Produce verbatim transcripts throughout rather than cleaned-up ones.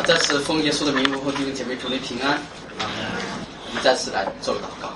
好，再次奉耶稣的名，问候弟兄姐妹，祝你平安。啊，我们再次来做个祷告。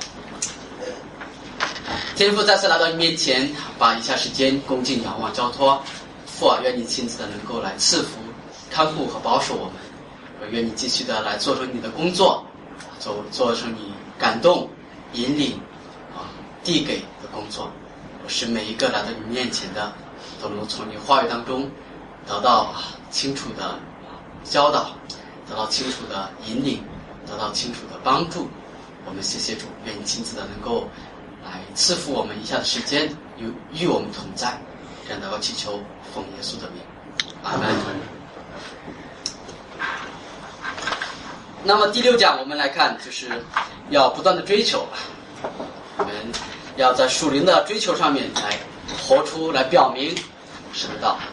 天父再次来到你面前，把以下时间恭敬仰望交托。父啊，愿你亲自的能够来赐福、看护和保守我们。我愿你继续的来做成你的工作，做做成你感动、引领啊、递给的工作。我使每一个来到你面前的，都能从你话语当中得到清楚的教导，得到清楚的引领，得到清楚的帮助。我们谢谢主，愿你亲自的能够来赐福我们以下的时间，与与我们同在。这样祷告祈求，奉耶稣的名，阿门。那么第六讲我们来看，就是要不断的追求，我们要在属灵的追求上面来活出，来表明神的道。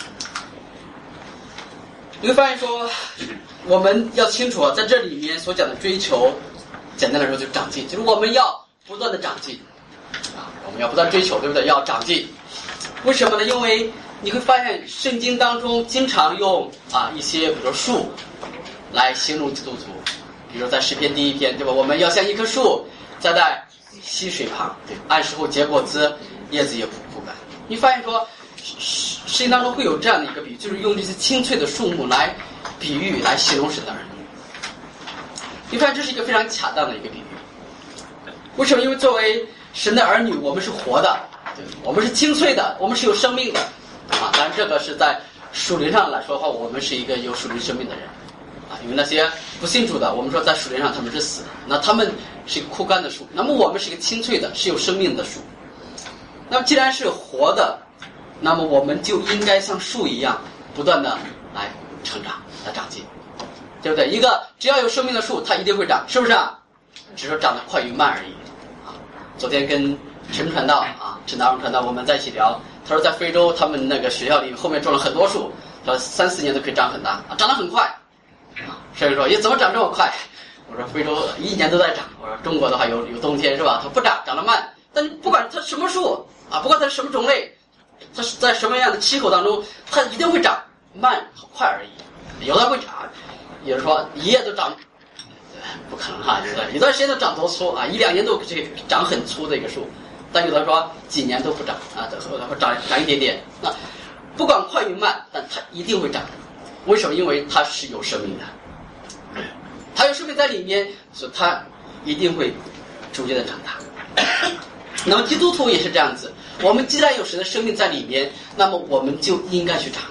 你会发现说，我们要清楚啊，在这里面所讲的追求，简单来说就是长进，就是我们要不断的长进啊，我们要不断追求，对不对？要长进。为什么呢？因为你会发现圣经当中经常用啊一些比如说树来形容基督徒，比如在诗篇第一篇，对吧？我们要像一棵树栽在溪水旁，对，按时候结果子，叶子也不枯干。你发现说圣经当中会有这样的一个比喻，就是用这些青翠的树木来比喻，来形容神的儿女。你发现这是一个非常恰当的一个比喻。为什么？因为作为神的儿女，我们是活的，对，我们是青翠的，我们是有生命的啊。当然，这个是在属灵上来说的话，我们是一个有属灵生命的人啊。因为那些不信主的，我们说在属灵上他们是死的，那他们是一个枯干的树，那么我们是一个青翠的，是有生命的树。那么既然是活的，那么我们就应该像树一样，不断的来成长，来长进，对不对？一个只要有生命的树，它一定会长，是不是啊？只是说长得快与慢而已啊。昨天跟陈传道啊，陈达荣传道我们在一起聊，他说在非洲他们那个学校里后面种了很多树，他说三四年都可以长很大啊，长得很快啊。所以说也怎么长这么快？我说非洲一年都在长，我说中国的话有有冬天是吧？它不长，长得慢，但不管它什么树啊，不管它是什么种类，它是在什么样的气候当中，它一定会长，慢和快而已。有的会长，有的说一夜都长，不可能哈，有的有段时间都长多粗啊，一两年都这个长很粗的一个树，但有的说几年都不长啊，或者会长长一点点。那不管快与慢，但它一定会长。为什么？因为它是有生命的，它有生命在里面，所以它一定会逐渐的长大。那么基督徒也是这样子，我们既然有神的生命在里面，那么我们就应该去长。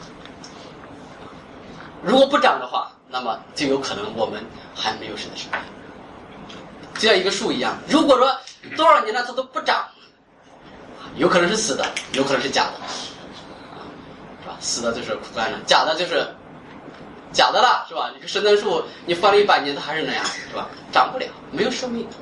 如果不长的话，那么就有可能我们还没有神的生命，就像一个树一样，如果说多少年了它都不长，有可能是死的，有可能是假的，是吧？死的就是枯干了，假的就是假的了，是吧？你个神的树，你放了一百年它还是那样，是吧？长不了，没有生命。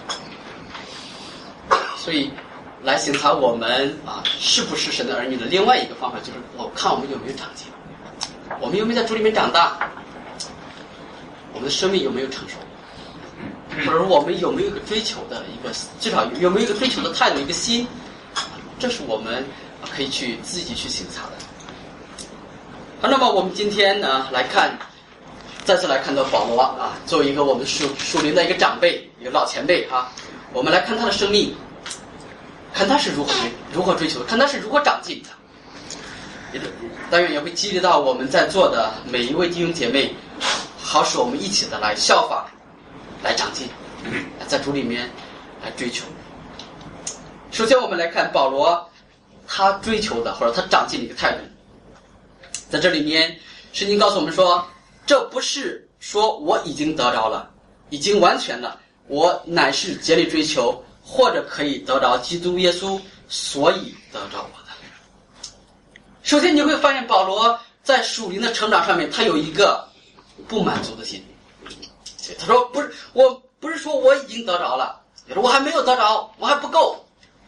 所以来审查我们啊是不是神的儿女的另外一个方法，就是我看我们有没有长进，我们有没有在主里面长大，我们的生命有没有成熟，或者说我们有没有一个追求的一个，至少有没有一个追求的态度，一个心，这是我们可以去自己去审查的。好，那么我们今天呢来看，再次来看到保罗啊，作为一个我们属属灵的一个长辈，一个老前辈啊，我们来看他的生命，看他是如何追如何追求，看他是如何长进的。当然也会激励到我们在座的每一位弟兄姐妹，好使我们一起的来效法，来长进，在主里面来追求。首先我们来看保罗他追求的或者他长进的一个态度，在这里面圣经告诉我们说，这不是说我已经得着了，已经完全了，我乃是竭力追求，或者可以得着基督耶稣，所以得着我的。首先你会发现保罗在属灵的成长上面，他有一个不满足的心。他说不是，我不是说我已经得着了，我还没有得着，我还不够，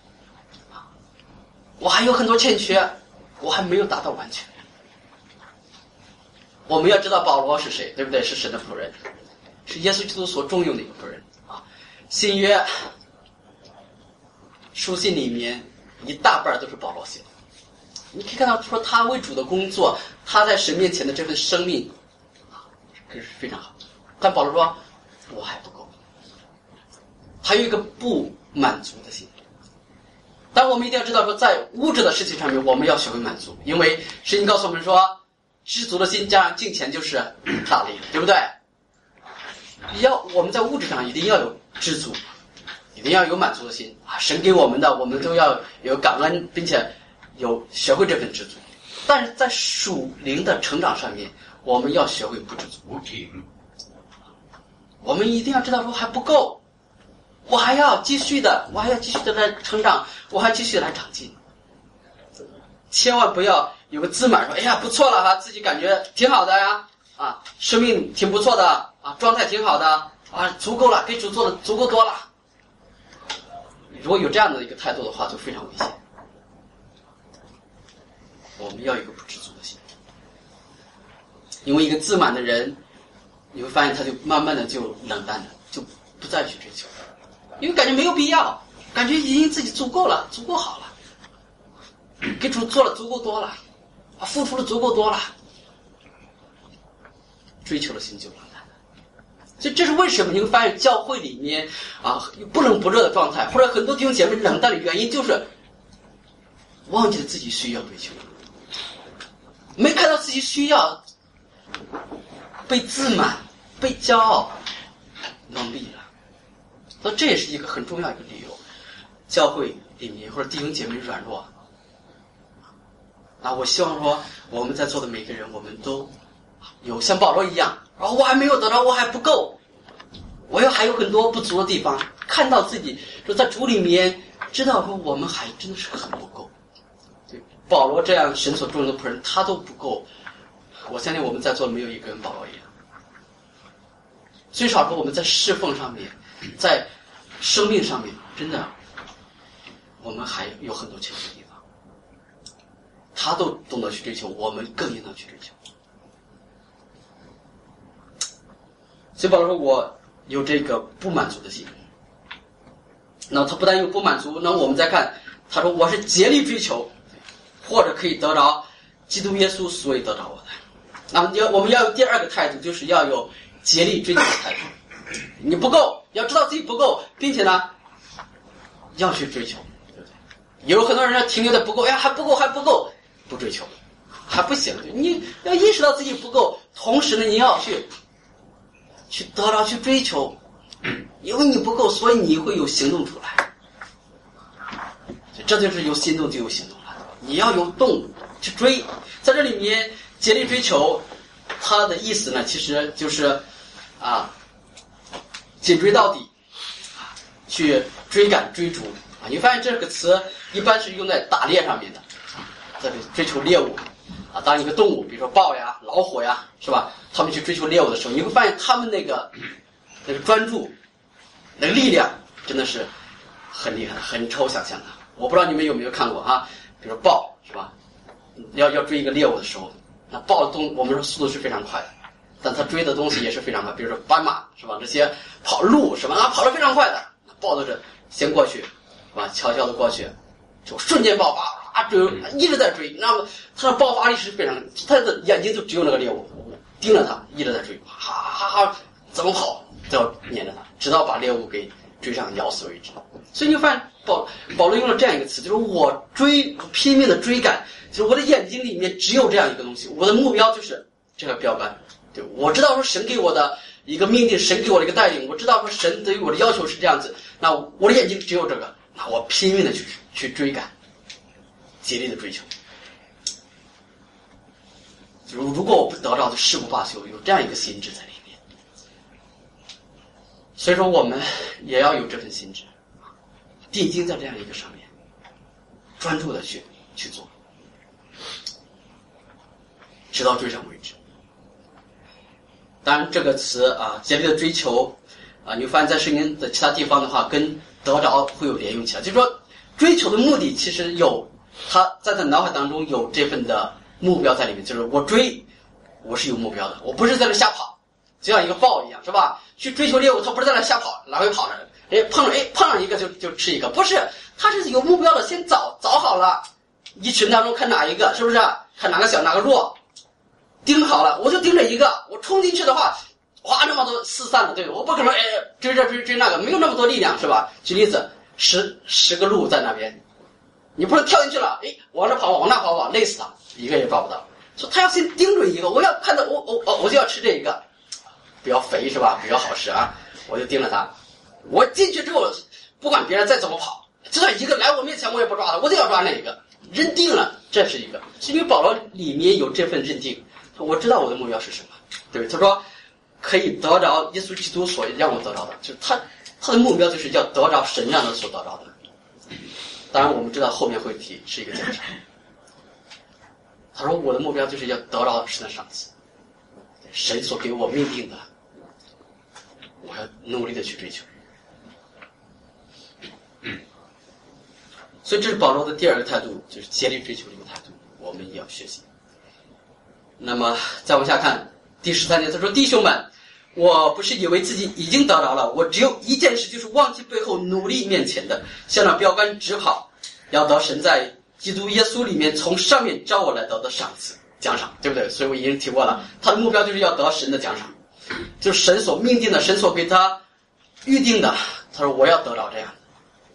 我还有很多欠缺，我还没有达到完全。我们要知道保罗是谁，对不对？是神的仆人，是耶稣基督所重用的一个仆人啊。新约书信里面一大半都是保罗写的，你可以看到说他为主的工作，他在神面前的这份生命， 这是非常好。但保罗说我还不够，还有一个不满足的心。但我们一定要知道说，在物质的事情上面我们要学会满足，因为圣经告诉我们说，知足的心加上敬虔就是大力，对不对？要我们在物质上一定要有知足，一定要有满足的心啊！神给我们的，我们都要有感恩，并且有学会这份知足。但是在属灵的成长上面，我们要学会不知足。我们一定要知道说还不够，我还要继续的，我还要继续的来成长，我还继续的来长进。千万不要有个自满说，哎呀不错了哈，自己感觉挺好的呀，啊，生命挺不错的啊，状态挺好的啊，足够了，给主做的足够多了。如果有这样的一个态度的话，就非常危险。我们要有一个不知足的心，因为一个自满的人，你会发现他就慢慢的就冷淡了，就不再去追求，因为感觉没有必要，感觉已经自己足够了，足够好了，给主做了足够多了，啊，付出的足够多了，追求的心就冷淡了。所以这是为什么你会发现教会里面啊不冷不热的状态，或者很多弟兄姐妹冷淡的原因，就是忘记了自己需要追求，没看到自己需要，被自满、被骄傲蒙蔽了。所以这也是一个很重要一个理由，教会里面或者弟兄姐妹软弱啊，我希望说我们在座的每个人，我们都有像保罗一样，啊，我还没有得到，我还不够，我又还有很多不足的地方，看到自己说在主里面知道说我们还真的是很不够。对，保罗这样神所重用的仆人，他都不够，我相信我们在座的没有一个人保罗一样。最少说我们在侍奉上面，在生命上面，真的我们还有很多缺陷的地方，他都懂得去追求，我们更应当去追求。所以保罗说我有这个不满足的心，那他不但有不满足，那我们再看他说我是竭力追求，或者可以得着基督耶稣所以得着我的。那么要我们要有第二个态度，就是要有竭力追求的态度。你不够，要知道自己不够，并且呢要去追求，对不对？有很多人停留在不够，哎呀还不够还不够，不追求还不行。你要意识到自己不够，同时呢你要去去得到去追求，因为你不够，所以你会有行动出来。这就是有心动就有行动了，你要有动去追。在这里面竭力追求，它的意思呢其实就是啊紧追到底，啊去追赶追逐啊。你发现这个词一般是用在打猎上面的，在追求猎物啊。当一个动物比如说豹呀老虎呀，是吧，他们去追求猎物的时候，你会发现他们那个那个专注那个力量真的是很厉害的，很超想象的。我不知道你们有没有看过啊，比如豹是吧，要要追一个猎物的时候，那豹的动我们说速度是非常快的，但它追的东西也是非常快，比如说斑马是吧，这些跑路是吧，啊跑得非常快的，豹都是先过去是吧，悄悄的过去就瞬间爆发啊，追一直在追，那么它的爆发力是非常，它的眼睛就只有那个猎物盯着它，一直在追，哈哈哈哈，怎么跑都要黏着它，直到把猎物给追上咬死为止。所以你发现保保罗用了这样一个词，就是我追拼命的追赶，就是我的眼睛里面只有这样一个东西，我的目标就是这个标杆。对，我知道说神给我的一个命令，神给我的一个带领，我知道说神对于我的要求是这样子，那我的眼睛只有这个，那我拼命的去去追赶，竭力的追求。如如果我不得到，就誓不罢休，有这样一个心智在里面。所以说我们也要有这份心智，定睛在这样一个上面，专注的去去做，直到追上为止。当然这个词啊，竭力的追求啊，你发现在圣经的其他地方的话，跟得着会有连用起来。就是说追求的目的其实有，他在他脑海当中有这份的目标在里面，就是我追我是有目标的，我不是在那瞎跑，就像一个豹一样是吧，去追求猎物，他不是在那瞎跑来回跑着，哎碰了哎碰上一个就就吃一个，不是，他是有目标的，先找找好了一群当中看哪一个是不是，看哪个小哪个弱， 盯好了，我就盯着一个，我冲进去的话，哗，那么多四散了，对，我不可能哎追这追追那个，没有那么多力量，是吧？举例子，十十个鹿在那边，你不能跳进去了，哎，往这跑往那跑往累死他，一个也抓不到。说他要先盯准一个，我要看到我我我我就要吃这一个，比较肥是吧？比较好吃啊，我就盯着他。我进去之后，不管别人再怎么跑，就算一个来我面前，我也不抓他，我就要抓那一个。认定了，这是一个，是因为保罗里面有这份认定，我知道我的目标是什么，对不对？他说可以得着耶稣基督所让我得着的，就是他他的目标就是要得着神让他所得着的。当然我们知道后面会提是一个奖赏。他说我的目标就是要得着神的赏赐，神所给我命定的，我要努力的去追求。所以这是保罗的第二个态度，就是竭力追求这个态度，我们也要学习。那么再往下看第十三节，他说弟兄们，我不是以为自己已经得着了，我只有一件事，就是忘记背后努力面前的，向那标杆直跑，要得神在基督耶稣里面从上面招我来得的赏赐奖赏，对不对？所以我已经提过了，他的目标就是要得神的奖赏，就是神所命定的，神所给他预定的。他说我要得着这样，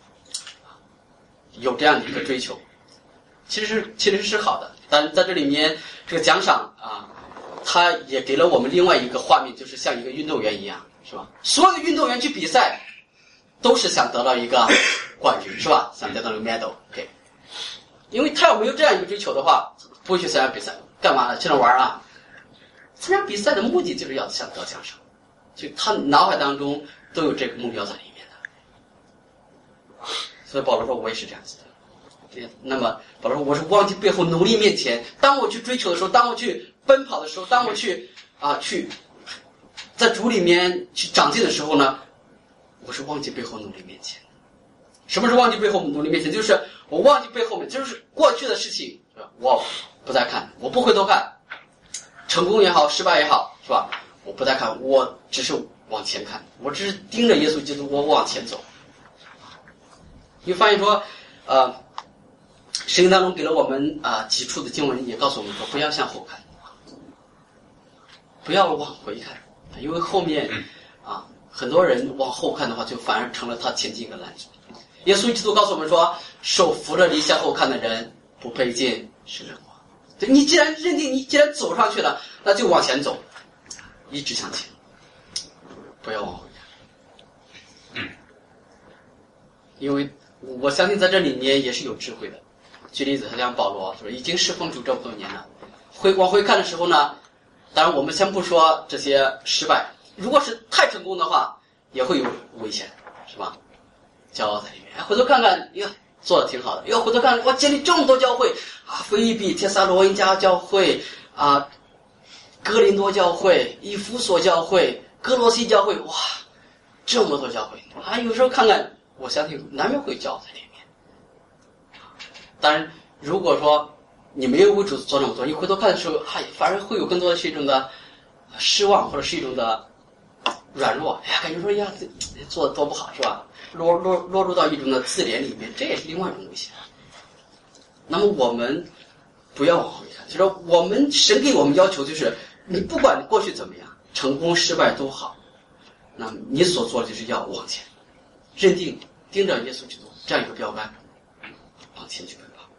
有这样的一个追求，其实其实是好的。但在这里面这个奖赏啊，他也给了我们另外一个画面，就是像一个运动员一样，是吧？所有的运动员去比赛都是想得到一个冠军，是吧？想得到一个 medal， OK。因为他要没有这样一个追求的话，不会去参加比赛，干嘛呢？去那玩啊？参加比赛的目的就是要想得奖赏，就他脑海当中都有这个目标在里面的。所以保罗说我也是这样子的。那么保罗说我是忘记背后努力面前，当我去追求的时候，当我去奔跑的时候，当我去啊去在主里面去长进的时候呢，我是忘记背后努力面前。什么是忘记背后努力面前？就是我忘记背后面，就是过去的事情，是吧？我不再看，我不回头看，成功也好，失败也好，是吧？我不再看，我只是往前看，我只是盯着耶稣基督，我往前走。你发现说，呃，圣经当中给了我们啊、呃、几处的经文，也告诉我们说，不要向后看，不要往回看，因为后面啊，很多人往后看的话，就反而成了他前进一个拦阻。耶稣基督告诉我们说，手扶着离向后看的人，不配进神的国。对，你既然认定，你既然走上去了，那就往前走，一直向前，不要往回看。嗯，因为我相信在这里面也是有智慧的。举例子，他像保罗说，已经侍奉主这么多年了，回往回看的时候呢，当然我们先不说这些失败，如果是太成功的话，也会有危险，是吧？骄傲在里面，回头看看，呀，做的挺好的。要回头看看，我建立这么多教会啊，腓立比、帖撒罗尼迦教会啊，哥林多教会、以弗所教会、哥罗西教会，哇，这么多教会啊！有时候看看，我相信难免会骄傲在里面。当然，如果说你没有为主做那么多，你回头看的时候，还反而会有更多的是一种的失望，或者是一种的软弱。哎呀，感觉说呀，做的多不好，是吧？落落落入到一种的自怜里面，这也是另外一种危险。那么我们不要往回看，就是说我们神给我们要求就是，你不管过去怎么样，成功失败都好，那么你所做的就是要往前，认定盯着耶稣基督这样一个标杆，往前去奔跑。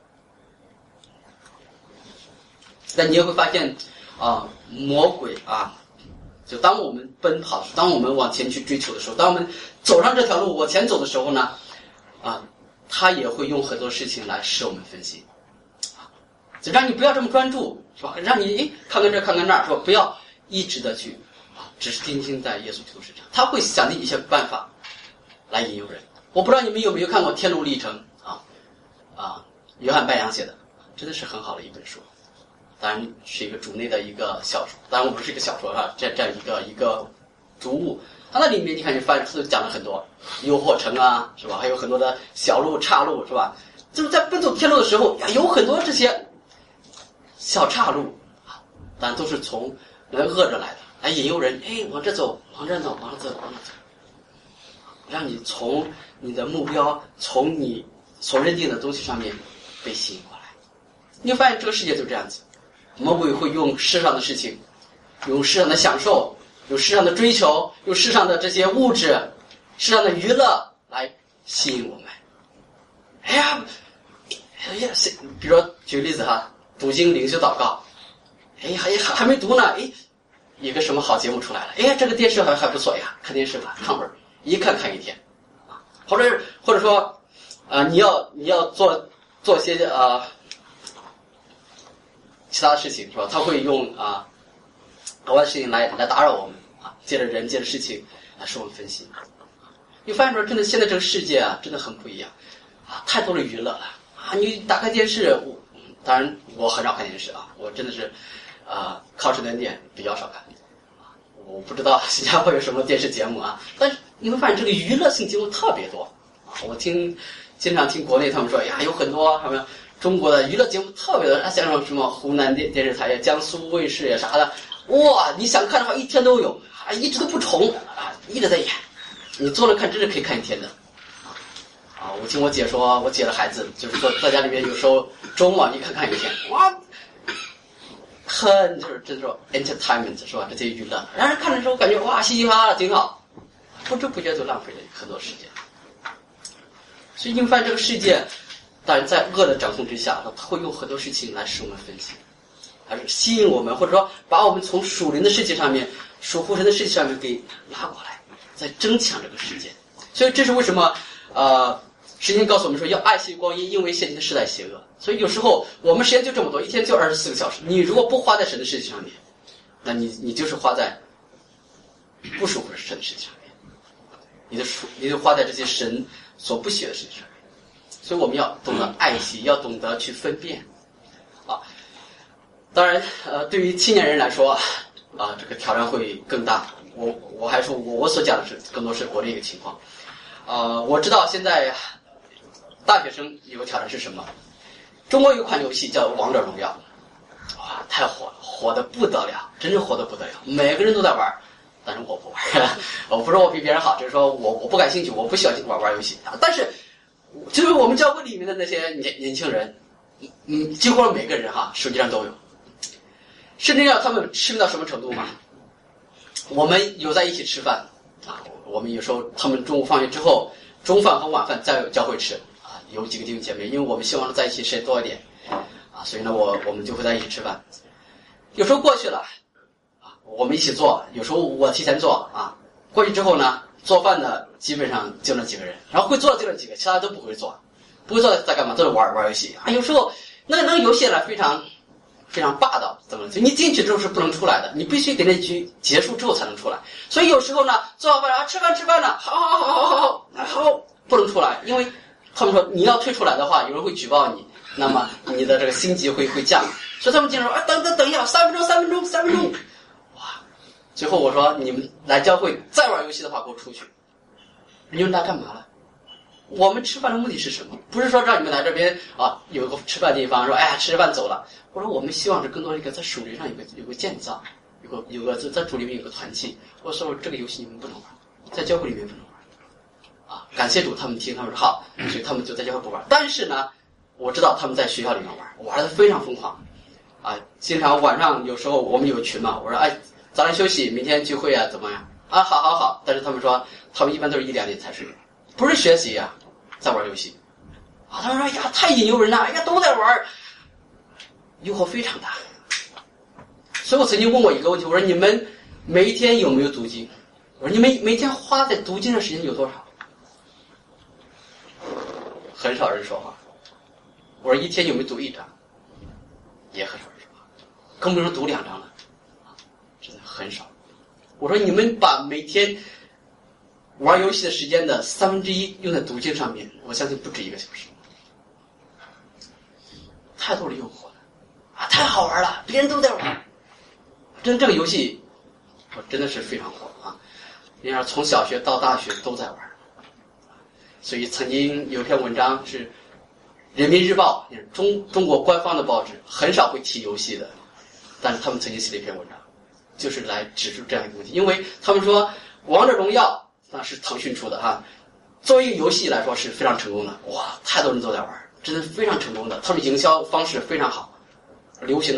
但你也会发现啊，魔鬼啊。就当我们奔跑的时候，当我们往前去追求的时候，当我们走上这条路往前走的时候呢，啊，他也会用很多事情来使我们分心，啊，就让你不要这么专注，是吧？让你诶看看这看看那儿，是吧？不要一直的去啊，只是定睛在耶稣基督身上，他会想尽一些办法来引诱人。我不知道你们有没有看过《天路历程》啊啊，约翰白杨写的，真的是很好的一本书。当然是一个主内的一个小说，当然我不是一个小说啊，这这样一个一个读物，它那里面你看你发现是讲了很多诱惑城啊，是吧？还有很多的小路岔路，是吧？就是在奔走天路的时候，有很多这些小岔路啊，当然都是从人恶着来的，来引诱人，哎，往这走，往这走，往这走，往这走，让你从你的目标，从你所认定的东西上面被吸引过来。你会发现这个世界就这样子。 魔鬼会用世上的事情，用世上的享受，用世上的追求，用世上的这些物质，世上的娱乐来吸引我们。哎呀，哎呀，比如说举个例子哈，读经灵修祷告，哎，还还还没读呢，哎，一个什么好节目出来了，哎呀，这个电视还还不错呀，看电视吧，看会儿，一看看一天，啊，或者或者说，啊、呃，你要你要做做些啊、呃、其他的事情是吧？他会用啊额外的事情来来打扰我们啊，借着人借着事情来使我们分心。你发现说，真的现在这个世界啊，真的很不一样啊，太多的娱乐了啊！你打开电视，我当然我很少看电视啊，我真的是啊靠时间点比较少看啊。我不知道新加坡有什么电视节目啊，但是你会发现这个娱乐性节目特别多啊。我听经常听国内他们说，呀，有很多什么中国的娱乐节目特别多，像什么湖南电电视台呀、江苏卫视呀啥的，哇，你想看的话一天都有啊，一直都不重啊，一直在演。你坐着看，真是可以看一天的，啊！我听我姐说，我姐的孩子就是说，在家里面有时候周末一看看一天，哇，很就是真说 entertainment 是吧？这些娱乐，让人看的时候感觉哇嘻嘻哈哈的挺好，不知不觉就浪费了很多时间。所以你发现这个世界，当然在恶的掌控之下，它会用很多事情来使我们分析，还是吸引我们，或者说把我们从属灵的事情上面、属乎神的事情上面给拉过来。在争抢这个世界，所以这是为什么呃，圣经告诉我们说要爱惜光阴，因为现今的时代邪恶。所以有时候我们时间就这么多，一天就二十四个小时，你如果不花在神的事情上面，那你你就是花在不属乎神的事情上面，你的属你就花在这些神所不喜悦的事情上面。所以我们要懂得爱惜，要懂得去分辨啊。当然呃，对于青年人来说啊，这个挑战会更大。我我还说我我所讲的是更多是国内一个情况，呃，我知道现在大学生有个挑战是什么？中国有一款游戏叫《王者荣耀》，哇，太火了，火得不得了，真是火得不得了，每个人都在玩，但是我不玩，我不是我比别人好，就是说我我不感兴趣，我不喜欢玩玩游戏，但是就是我们教会里面的那些年年轻人，嗯，几乎每个人哈手机上都有，甚至要他们痴迷到什么程度嘛？我们有在一起吃饭啊，我们有时候他们中午放学之后，中饭和晚饭在教会吃啊，有几个弟兄姐妹，因为我们希望在一起时间多一点啊，所以呢，我我们就会在一起吃饭。有时候过去了啊，我们一起做，有时候我提前做啊，过去之后呢，做饭的基本上就那几个人，然后会做的就那几个，其他都不会做，不会做在干嘛？都是玩玩游戏啊。有时候那那个游戏呢非常。非常霸道，怎么？你进去之后是不能出来的，你必须等那局结束之后才能出来。所以有时候呢，做好饭啊，吃饭吃饭呢，好好好好好好好，不能出来，因为他们说你要退出来的话，有人会举报你，那么你的这个星级会会降。所以他们经常说啊，等等等一下，三分钟，三分钟，三分钟，哇！最后我说你们来教会再玩游戏的话，给我出去。你们来干嘛了？我们吃饭的目的是什么？不是说让你们来这边啊，有个吃饭地方，说哎呀吃饭走了。我说我们希望是更多一个在属灵上有个有个建造，有个有个在在主里面有个团契。我说这个游戏你们不能玩，在教会里面不能玩。啊，感谢主，他们听他们说好，所以他们就在教会不玩。但是呢，我知道他们在学校里面玩，玩的非常疯狂。啊，经常晚上有时候我们有群嘛，我说哎早点休息，明天聚会啊怎么样？啊好好好，但是他们说他们一般都是一两点才睡。不是学习呀、啊，在玩游戏，啊，他们说哎呀太引诱人了，哎呀都在玩，诱惑非常大。所以我曾经问过一个问题，我说你们每一天有没有读经？我说你们每天花在读经的时间有多少？很少人说话。我说一天有没有读一章？也很少人说话，更不用说读两章了，真的很少。我说你们把每天玩游戏的时间的三分之一用在读经上面，我相信不止一个小时。太多的诱惑了啊！太好玩了，别人都在玩。真这个游戏，我真的是非常火啊！人家从小学到大学都在玩。所以曾经有一篇文章是《人民日报》，中中国官方的报纸，很少会提游戏的，但是他们曾经写了一篇文章，就是来指出这样一个问题，因为他们说《王者荣耀》那是腾讯出的哈，作为一个游戏来说是非常成功的，哇，太多人都在玩，真的非常成功的，他们营销方式非常好，流行的很。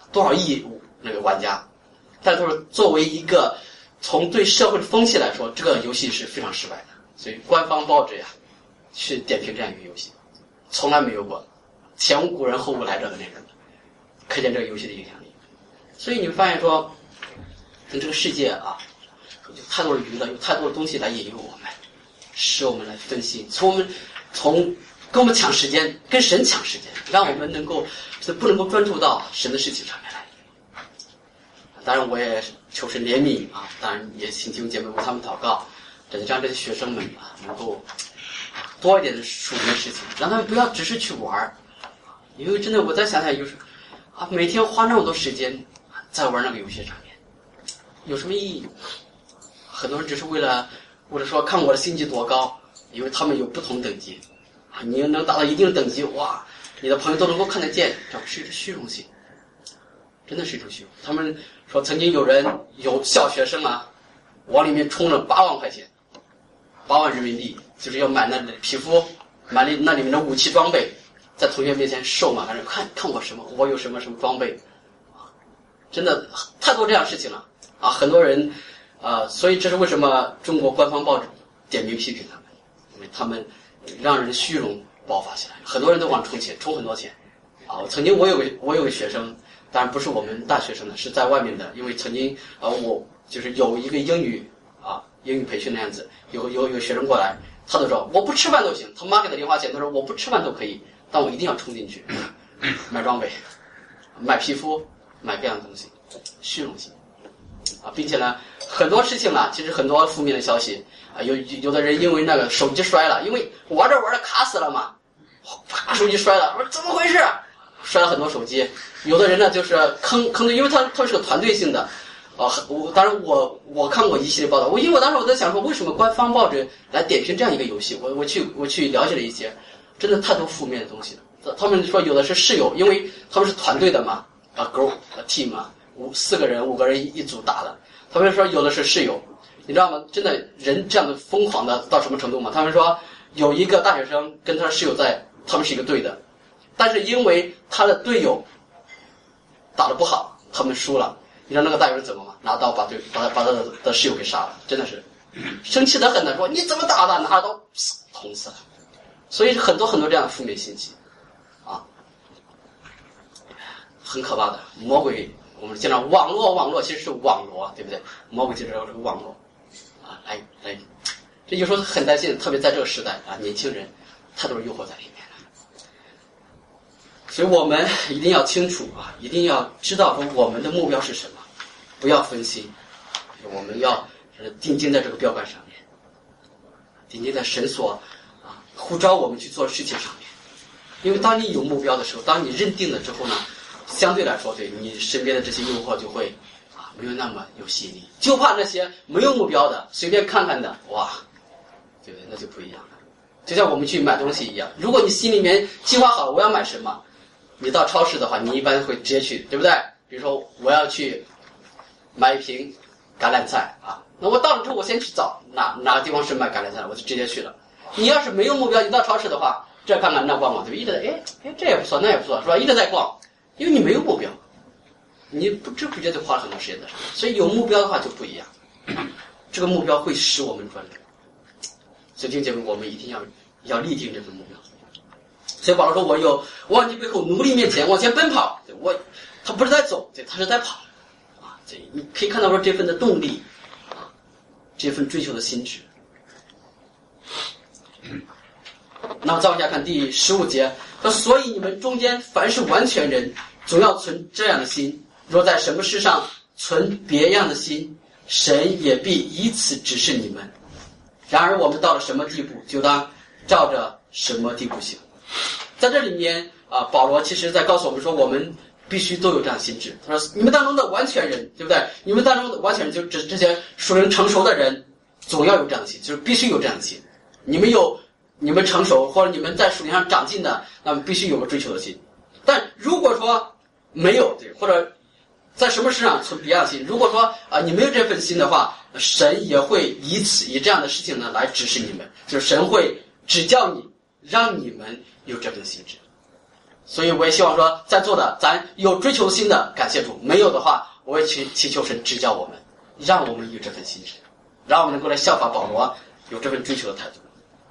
多少亿那个玩家，但是说作为一个从对社会的风气来说，这个游戏是非常失败的。所以官方报纸呀去点评这样一个游戏，从来没有过前无古人后无来者的那种，可见这个游戏的影响力。所以你会发现说，跟这个世界啊，有太多的娱乐，有太多的东西来引诱我们，使我们来分心，从我们从跟我们抢时间，跟神抢时间，让我们能够不能够专注到神的事情上面来。当然，我也求神怜悯啊，当然也请弟兄姐妹为他们祷告，真的让这些学生们啊能够多一点的属灵的事情，让他们不要只是去玩儿。因为真的，我再想想，就是啊，每天花那么多时间在玩那个游戏上面，有什么意义？很多人只是为了为了说看我的星级多高，因为他们有不同等级啊，你能达到一定的等级，哇，你的朋友都能够看得见，这是一种虚荣心，真的是一种虚荣。他们说曾经有人有小学生啊，往里面充了八万块钱，八万人民币，就是要买那里的皮肤，买那里面的武器装备，在同学面前售嘛，反正看看我什么，我有什么什么装备，啊，真的太多这样的事情了啊！很多人啊、呃，所以这是为什么中国官方报纸点名批评他们，因为他们让人虚荣爆发起来，很多人都往充钱，充很多钱啊！曾经我有个我有个学生，当然不是我们大学生的，是在外面的，因为曾经啊、呃，我就是有一个英语啊英语培训那样子，有有有学生过来，他都说我不吃饭都行，他妈给的零花钱，他说我不吃饭都可以。但我一定要冲进去，买装备，买皮肤，买各样的东西，虚荣心啊，并且呢，很多事情呢，其实很多负面的消息啊，有有的人因为那个手机摔了，因为玩着玩着卡死了嘛，啪，手机摔了，我说怎么回事？摔了很多手机，有的人呢就是坑坑的，因为他他是个团队性的。啊，我当然我我看过一系列报道，我因为我当时我在想说，为什么官方报纸来点评这样一个游戏？我我去我去了解了一些。真的太多负面的东西了。他们说有的是室友，因为他们是团队的嘛，啊 ，group team 嘛，五四个人五个人一组打的。他们说有的是室友，你知道吗？真的人这样的疯狂的到什么程度吗？他们说有一个大学生跟他的室友在，他们是一个队的，但是因为他的队友打得不好，他们输了。你知道那个大学生怎么吗？拿刀把对把他把他的的室友给杀了，真的是生气得很的，说你怎么打的？拿刀捅死了。所以很多很多这样的负面信息，啊，很可怕的。魔鬼，我们经常网络，网络其实是网罗，对不对？魔鬼就是这个网络，啊，来来，这有时候很担心，特别在这个时代啊，年轻人太多的诱惑在里面了。所以我们一定要清楚啊，一定要知道说我们的目标是什么，不要分心，我们要定睛在这个标杆上面，定睛在神所呼召我们去做事情上面。因为当你有目标的时候，当你认定了之后呢，相对来说对你身边的这些诱惑就会啊没有那么有吸引力。就怕那些没有目标的随便看看的，哇，对不对？那就不一样了。就像我们去买东西一样，如果你心里面计划好我要买什么，你到超市的话你一般会直接去，对不对？比如说我要去买一瓶橄榄菜啊，那我到了之后我先去找哪哪个地方是卖橄榄菜，我就直接去了。你要是没有目标，你到超市的话，这看看那逛逛，对吧？一直在哎哎这也不错，那也不错，是吧？一直在逛，因为你没有目标，你不知不觉就花了很多时间在上面。所以有目标的话就不一样，这个目标会使我们专注。所以弟兄姐妹，我们一定要要立定这份目标。所以保罗说：“我有忘记背后，努力面前，往前奔跑。”我他不是在走，对，他是在跑啊！这你可以看到说这份的动力啊，这份追求的心智。那么再往下看第十五节，说所以你们中间凡是完全人，总要存这样的心。若在什么事上存别样的心，神也必以此指示你们。然而我们到了什么地步，就当照着什么地步行。在这里面啊，保罗其实在告诉我们说，我们必须都有这样的心智。他说你们当中的完全人，对不对？你们当中的完全人就指这些属灵成熟的人，总要有这样的心，就是必须有这样的心。你们有你们成熟或者你们在属灵上长进的，那么必须有个追求的心。但如果说没有，对，或者在什么事上存别样的心，如果说啊你没有这份心的话，神也会以此以这样的事情呢来指示你们，就是神会指教你，让你们有这份心智。 所以我也希望说，在座的咱有追求心的，感谢主；没有的话，我也祈祈求神指教我们，让我们有这份心智，让我们能够来效法保罗，有这份追求的态度。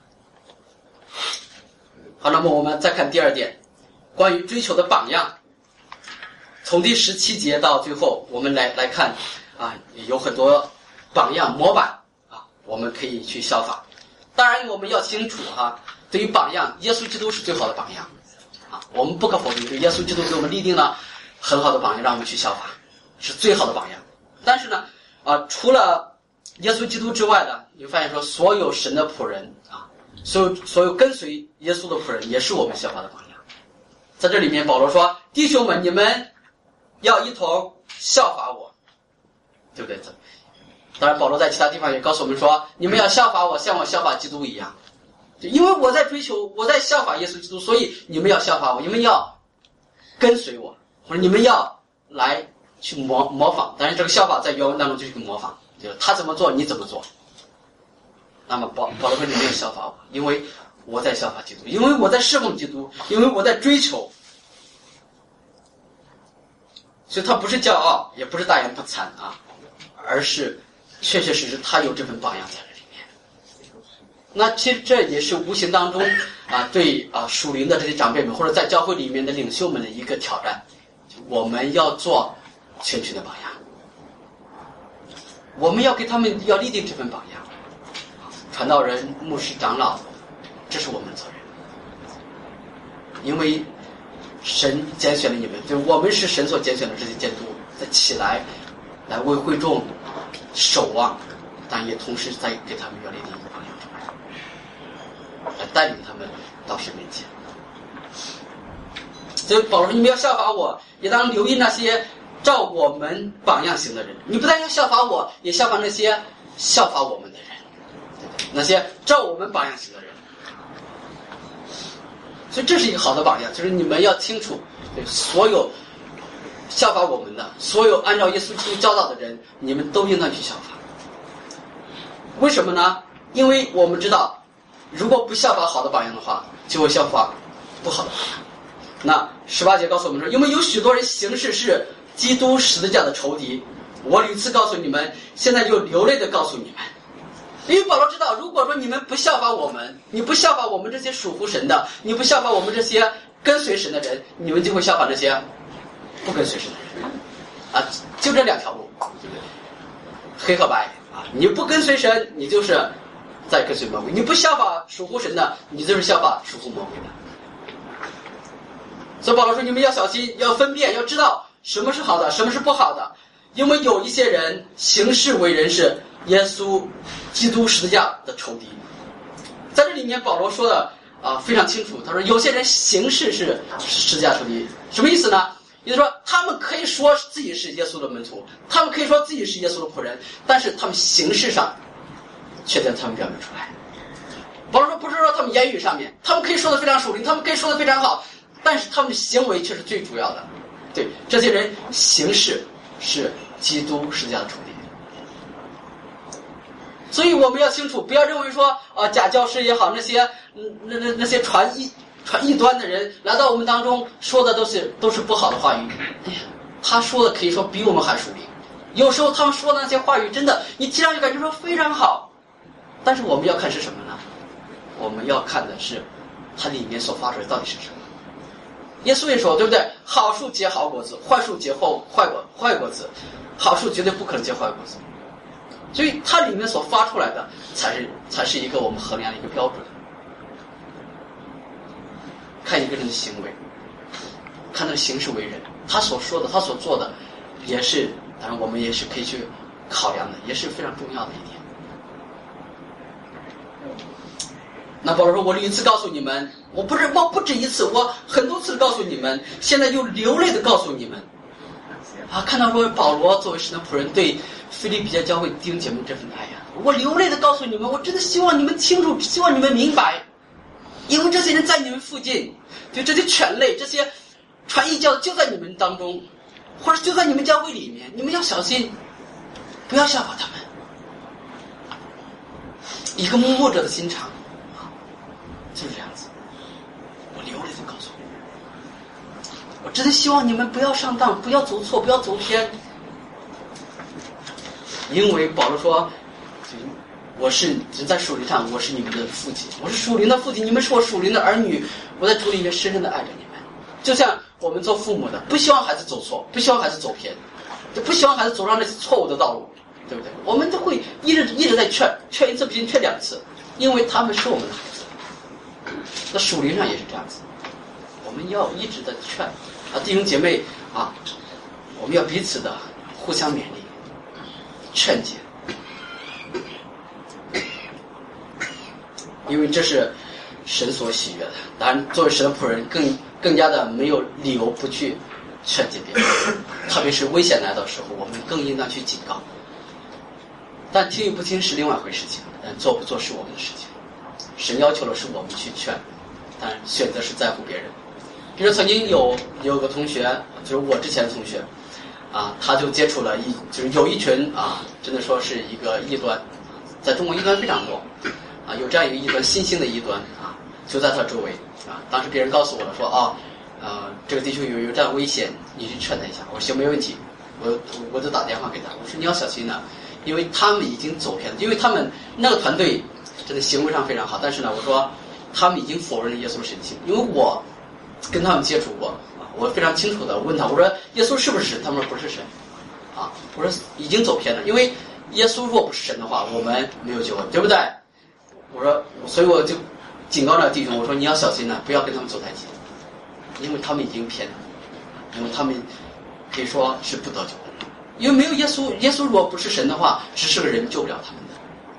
好，那么我们再看第二点，关于追求的榜样。从第十七节到最后，我们来来看啊，有很多榜样模板啊，我们可以去效法。当然，我们要清楚哈、啊，对于榜样，耶稣基督是最好的榜样啊，我们不可否认，对耶稣基督给我们立定了很好的榜样，让我们去效法，是最好的榜样。但是呢，啊，除了耶稣基督之外的，你会发现说，所有神的仆人啊，所有所有跟随耶稣的仆人，也是我们效法的榜样。在这里面，保罗说：“弟兄们，你们要一同效法我，对不对？”当然，保罗在其他地方也告诉我们说：“你们要效法我，像我效法基督一样。”就因为我在追求，我在效法耶稣基督，所以你们要效法我，你们要跟随我，或者你们要来去模模仿。但是这个效法在原文当中就是一个模仿，就是他怎么做，你怎么做。那么保保罗说：“你们要效法我，因为我在效法基督，因为我在侍奉基督，因为我在追求。”所以他不是骄傲，也不是大言不惭啊，而是确确实实他有这份榜样在这里面。那其实这也是无形当中啊，对啊属灵的这些长辈们或者在教会里面的领袖们的一个挑战，我们要做全群的榜样，我们要给他们要立定这份榜样。传道人、牧师、长老，这是我们的责任，因为神拣选了你们，就我们是神所拣选的这些监督，再起来来为会众守望，但也同时在给他们要立定一个榜样出来，来带领他们到神面前。所以保罗说：“你们要效法我，也当留意那些照我们榜样行的人。你不但要效法我，也效法那些效法我们的人，那些照我们榜样行的人。”所以这是一个好的榜样，就是你们要清楚，对所有效法我们的，所有按照耶稣基督教导的人，你们都应当去效法。为什么呢？因为我们知道，如果不效法好的榜样的话，就会效法不好的榜样。那十八节告诉我们说，因为有许多人行事是基督十字架的仇敌，我屡次告诉你们，现在就流泪的告诉你们。因为保罗知道，如果说你们不效法我们，你不效法我们这些属乎神的，你不效法我们这些跟随神的人，你们就会效法那些不跟随神的人啊，就这两条路，对不对？黑和白啊，你不跟随神，你就是在跟随魔鬼；你不效法属乎神的，你就是效法属乎魔鬼的。所以保罗说，你们要小心，要分辨，要知道什么是好的，什么是不好的，因为有一些人行事为人是耶稣基督十字架的仇敌。在这里面保罗说的啊、呃、非常清楚，他说有些人行事是十字架仇敌，什么意思呢？也就是说他们可以说自己是耶稣的门徒，他们可以说自己是耶稣的仆人，但是他们形式上却在他们表明出来。保罗说不是说他们言语上面，他们可以说的非常属灵，他们可以说的非常好，但是他们的行为却是最主要的。对，这些人行事是基督十字架的仇敌。所以我们要清楚，不要认为说啊假教师也好，那些那那那些传异传异端的人来到我们当中说的都是都是不好的话语。哎呀，他说的可以说比我们还属灵。有时候他们说的那些话语真的，你听上去感觉说非常好，但是我们要看是什么呢？我们要看的是它里面所发出来到底是什么。耶稣也说，对不对？好树结好果子，坏树结后坏果坏果子，好树绝对不可能结坏果子。所以它里面所发出来的才是才是一个我们衡量的一个标准。看一个人的行为，看他的行事为人，他所说的他所做的也是，当然我们也是可以去考量的，也是非常重要的一点。那保罗说，我屡次告诉你们，我不是我不止一次，我很多次告诉你们，现在又流泪的告诉你们啊！看到说保罗作为神的仆人对腓立比教教会弟兄姐妹这份爱呀，我流泪的告诉你们，我真的希望你们清楚，希望你们明白，因为这些人在你们附近，就这些犬类，这些传异教就在你们当中，或者就在你们教会里面，你们要小心，不要效法他们。一个牧者的心肠啊，就是这样子。我流泪的告诉你， 我真的希望你们不要上当，不要走错，不要走偏。因为保罗说，我是人在属灵上，我是你们的父亲，我是属灵的父亲，你们是我属灵的儿女，我在主里面深深的爱着你们。就像我们做父母的，不希望孩子走错，不希望孩子走偏，就不希望孩子走上那错误的道路，对不对？我们都会一直一直在劝，劝一次不行，劝两次，因为他们是我们的孩子。那属灵上也是这样子，我们要一直的劝啊，弟兄姐妹啊，我们要彼此的互相勉励、劝解，因为这是神所喜悦的。当然，作为神的仆人，更更加的没有理由不去劝解别人，特别是危险来到的时候，我们更应当去警告。但听与不听是另外一回事情，但做不做是我们的事情。神要求的是我们去劝，但选择是在乎别人。比如曾经有有个同学，就是我之前的同学，啊，他就接触了一就是有一群啊，真的说是一个异端，在中国异端非常多，啊，有这样一个异端，新兴的异端啊，就在他周围啊。当时别人告诉我了，说啊，呃，这个弟兄有有这样危险，你去劝他一下。我说行，没问题。我我就打电话给他，我说你要小心呐，因为他们已经走偏了，因为他们那个团队真的行为上非常好，但是呢，我说他们已经否认了耶稣神性，因为我跟他们接触过啊，我非常清楚的问他，我说耶稣是不是神？他们说不是神，啊，我说已经走偏了，因为耶稣若不是神的话，我们没有救恩，对不对？我说，所以我就警告那弟兄，我说你要小心呐，不要跟他们走太近，因为他们已经偏了，因为他们可以说是不得救的，因为没有耶稣，耶稣如果不是神的话，只是个人救不了他们的。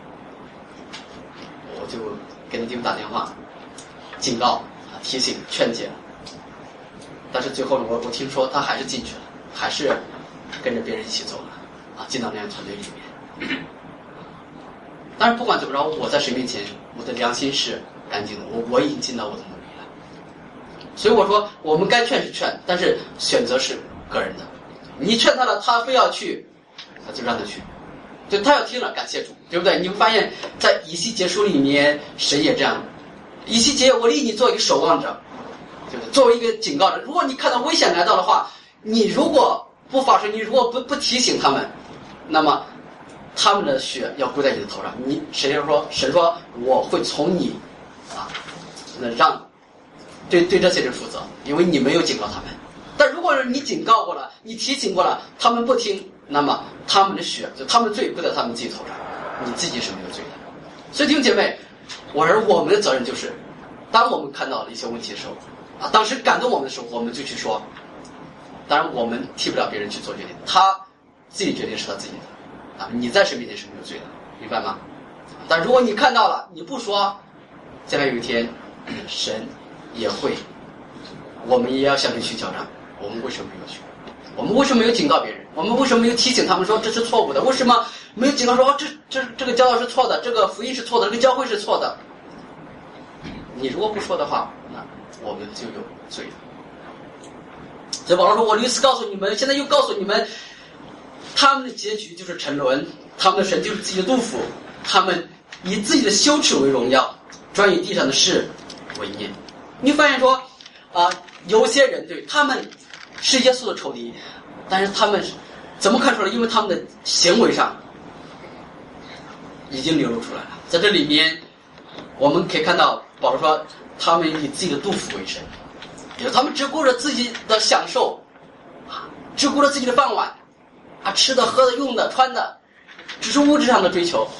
我就给那弟兄打电话，警告、提醒、劝解。但是最后呢，我我听说他还是进去了，还是跟着别人一起走了，啊，进到那样团队里面。但是不管怎么着，我在神面前，我的良心是干净的，我我已经尽到我的努力了。所以我说，我们该劝是劝，但是选择是个人的。你劝他了，他非要去，那就让他去。就他要听了，感谢主，对不对？你会发现在以西结书里面，神也这样。以西结，我立你做一个守望者，对不对？作为一个警告者，如果你看到危险来到的话，你如果不发声，你如果不不提醒他们，那么他们的血要归在你的头上。你神就说，神说我会从你啊，那让对对这些人负责，因为你没有警告他们。但如果是你警告过了，你提醒过了，他们不听，那么他们的血就他们的罪归在他们自己头上，你自己是没有罪的。所以弟兄姐妹，我说我们的责任就是，当我们看到了一些问题的时候，啊，当时感动我们的时候，我们就去说。当然我们替不了别人去做决定，他自己决定是他自己的，啊，你在神面前是没有罪的，明白吗？但如果你看到了，你不说，将来有一天，神也会，我们也要向神去交账。我们为什么没有去？我们为什么没有警告别人？我们为什么没有提醒他们说这是错误的？为什么没有警告说哦，这这这个教导是错的，这个福音是错的，这个教会是错的？你如果不说的话，那我们就有罪了。所以保罗说，我屡次告诉你们，现在又告诉你们，他们的结局就是沉沦，他们的神就是自己的杜甫，他们以自己的羞耻为荣耀，专以地上的事为念。你发现说啊、呃，有些人对他们是耶稣的仇敌，但是他们怎么看出来？因为他们的行为上已经流露出来了。在这里面，我们可以看到保罗说，他们以自己的杜甫为神，也就是他们只顾着自己的享受，啊，只顾着自己的饭碗，啊，吃的、喝的、用的、穿的，只是物质上的追求。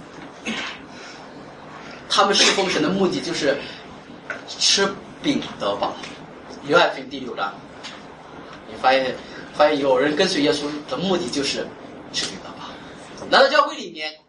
他们侍奉神的目的就是吃饼得饱。约翰福音第六章，你发现发现有人跟随耶稣的目的就是吃饼得饱，来到教会里面，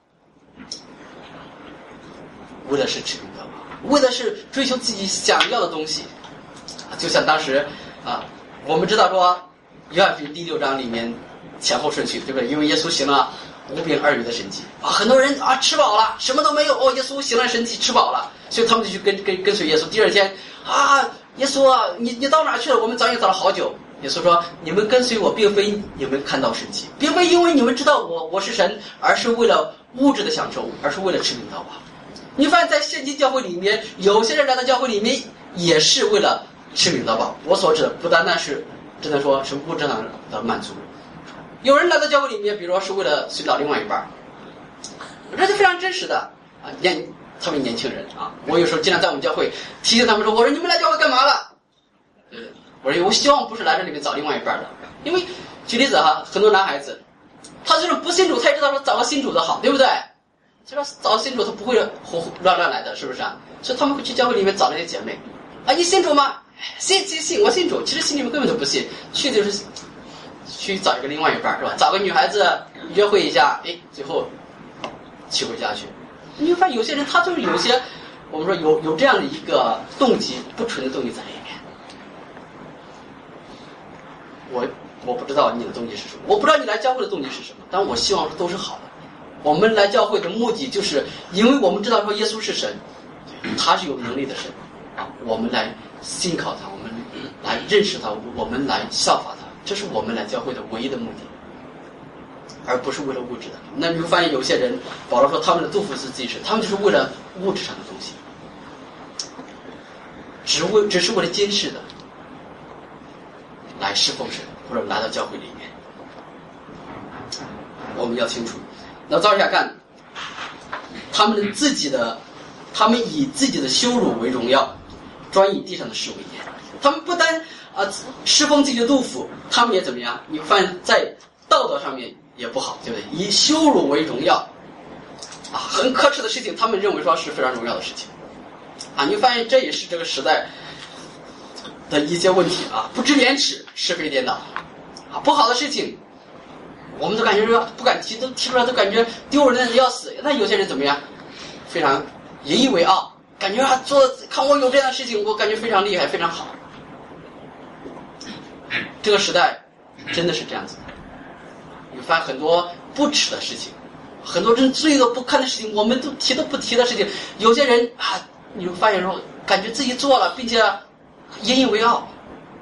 为的是吃饼得饱，为的是追求自己想要的东西。就像当时啊，我们知道说约翰福音第六章里面前后顺序，对不对？因为耶稣行了五饼二鱼的神迹啊，很多人啊吃饱了，什么都没有哦，耶稣行了神迹，吃饱了，所以他们就去跟跟跟随耶稣。第二天啊，耶稣啊，你你到哪去了？我们早也找了好久。耶稣说：“你们跟随我，并非你们看到神迹，并非因为你们知道我我是神，而是为了物质的享受，而是为了吃饼得饱。”你发现在现今教会里面，有些人来到教会里面也是为了吃领到饱。我所指的不单单是只能说是物质上的满足。有人来到教会里面，比如说是为了寻找另外一半，这是非常真实的啊，年特别年轻人啊，我有时候经常在我们教会提醒他们说，我说你们来教会干嘛了？呃，我说我希望不是来这里面找另外一半的，因为举例子哈，很多男孩子，他就是不信主，他也知道说找个信主的好，对不对？知道找信主他不会胡胡乱乱来的，是不是啊？所以他们会去教会里面找那些姐妹啊，你信主吗？信信信，我信主，其实心里面根本就不信，去的就是去找一个另外一半，是吧？找个女孩子约会一下，哎，最后娶回家去。你会发现有些人他就是有些，我们说有有这样的一个动机，不纯的动机在里面。我我不知道你的动机是什么，我不知道你来教会的动机是什么，但我希望都是好的。我们来教会的目的就是因为我们知道说耶稣是神，他是有能力的神啊，我们来信靠他，我们来认识他，我们来效法他，这是我们来教会的唯一的目的，而不是为了物质的。那你会发现有些人，保罗说他们的肚腹是自己神，他们就是为了物质上的东西，只为只是为了监视的来侍奉神，或者来到教会里面。我们要清楚。那照一下看，他们自己的，他们以自己的羞辱为荣耀，专以地上的事为念。他们不单啊侍奉自己的肚腹，他们也怎么样？你发现在道德上面也不好，对不对？以羞辱为荣耀，啊，很可耻的事情，他们认为说是非常荣耀的事情，啊，你发现这也是这个时代的一些问题啊，不知廉耻，是非颠倒，啊，不好的事情。我们都感觉说不敢提，都提出来都感觉丢人的要死。那有些人怎么样？非常引以为傲，感觉他做看我有这样的事情，我感觉非常厉害，非常好。这个时代真的是这样子的。你发现很多不耻的事情，很多人罪恶不堪的事情，我们都提都不提的事情，有些人啊，你会发现说感觉自己做了，并且引以为傲。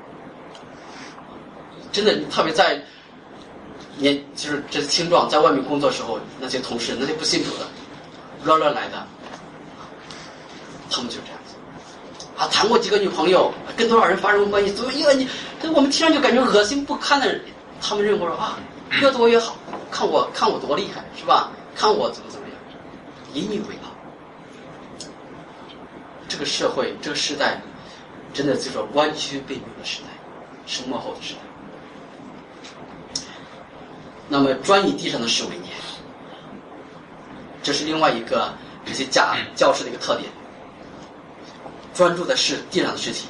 真的，特别在。年就是这青壮在外面工作的时候，那些同事那些不信主的乱乱来的，他们就这样子啊，谈过几个女朋友，跟多少人发生关系，怎么一个你跟我们听上就感觉恶心不堪的人，他们认为说啊越多越好，看我看我多厉害是吧？看我怎么怎么样，引以为傲。这个社会这个时代真的就是说弯曲背扭的时代，是末后的时代。那么专以地上的事为念，这是另外一个这些假教师的一个特点，专注的是地上的事情，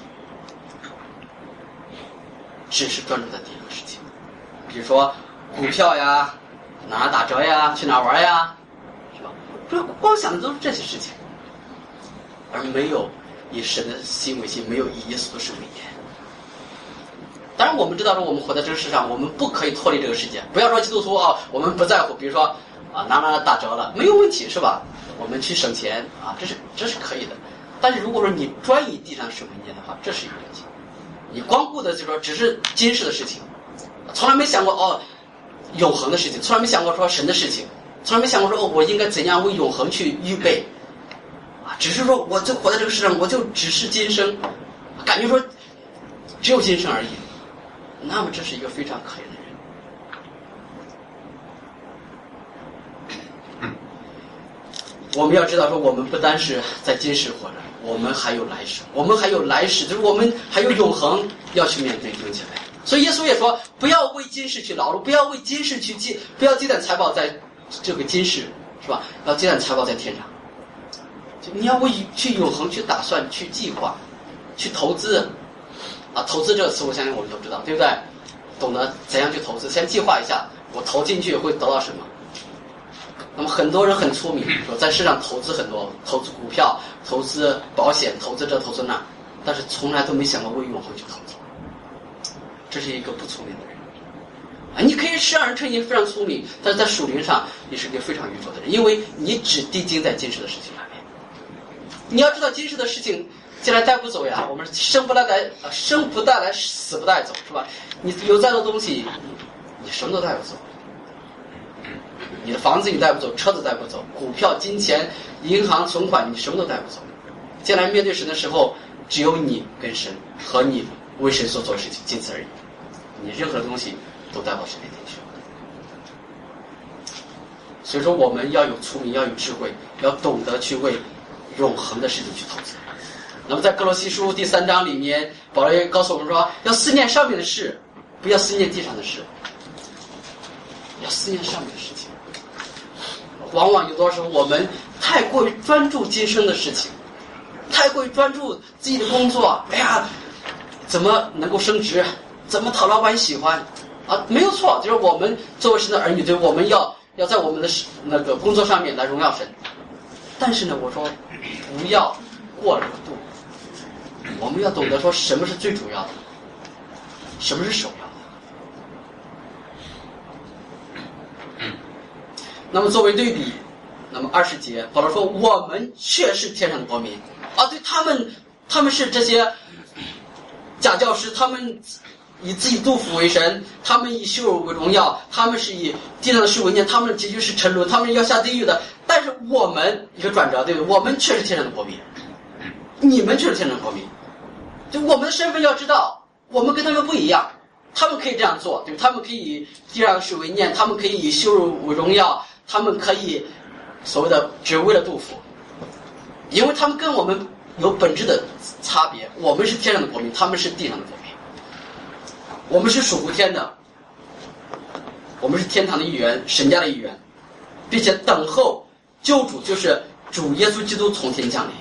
只是专注在地上的事情，比如说股票呀，哪打折呀，去哪玩呀，是吧？这光想的都是这些事情，而没有以神的心为心，没有以耶稣的事为念。当然我们知道说我们活在这个世上，我们不可以脱离这个世界，不要说基督徒啊，我们不在乎，比如说啊哪哪打折了没有问题是吧？我们去省钱啊，这是这是可以的。但是如果说你专以地上的事为念的话，这是一个问题。你光顾的就是说只是今世的事情，从来没想过哦永恒的事情，从来没想过说神的事情，从来没想过说哦我应该怎样为永恒去预备啊，只是说我就活在这个世上，我就只是今生，感觉说只有今生而已。那么这是一个非常可怜的人。我们要知道说我们不单是在今世活着，我们还有来世，我们还有来世，就是我们还有永恒要去面对并且来。所以耶稣也说不要为今世去劳碌，不要为今世去积，不要积攒财宝在这个今世，是吧？要积攒财宝在天上。就你要为去永恒去打算，去计划，去投资啊，投资这个词我相信我们都知道，对不对？懂得怎样去投资，先计划一下我投进去会得到什么。那么很多人很聪明，说在市场投资很多，投资股票，投资保险，投资这投资那，但是从来都没想过为永恒去投资。这是一个不聪明的人啊！你可以世上人称你非常聪明，但是在属灵上你是一个非常愚拙的人，因为你只滴精在今世的事情上面。你要知道今世的事情进来带不走呀，我们生不带来，生不带来，死不带走，是吧？你有再多东西，你什么都带不走。你的房子你带不走，车子带不走，股票、金钱、银行存款你什么都带不走。将来面对神的时候， 只有你跟神和你为神所做的事情，仅此而已。你任何东西都带到神面前去。所以说我们要有聪明，要有智慧，要懂得去为永恒的事情去投资。那么在哥罗西书第三章里面，保罗也告诉我们说，要思念上面的事，不要思念地上的事，要思念上面的事情。往往有多少时候我们太过于专注今生的事情，太过于专注自己的工作，哎呀怎么能够升职，怎么讨老板喜欢啊？没有错，就是我们作为神的儿女，对，我们要要在我们的那个工作上面来荣耀神。但是呢，我说不要过了度，我们要懂得说什么是最主要的，什么是首要的。那么作为对比，那么二十节保罗说，我们却是天上的国民啊，对，他们他们是这些假教师，他们以自己杜甫为神，他们以羞辱为荣耀，他们是以地上的事为念，他们结局是沉沦，他们要下地狱的。但是我们一个转折，对不对？我们却是天上的国民，你们却是天上的国民。就我们的身份要知道，我们跟他们不一样。他们可以这样做，对吧？他们可以以地上的事为念，他们可以以羞辱为荣耀，他们可以所谓的只为了杜甫，因为他们跟我们有本质的差别。我们是天上的国民，他们是地上的国民。我们是属乎天的，我们是天堂的一员，神家的一员，并且等候救主，就是主耶稣基督从天降临。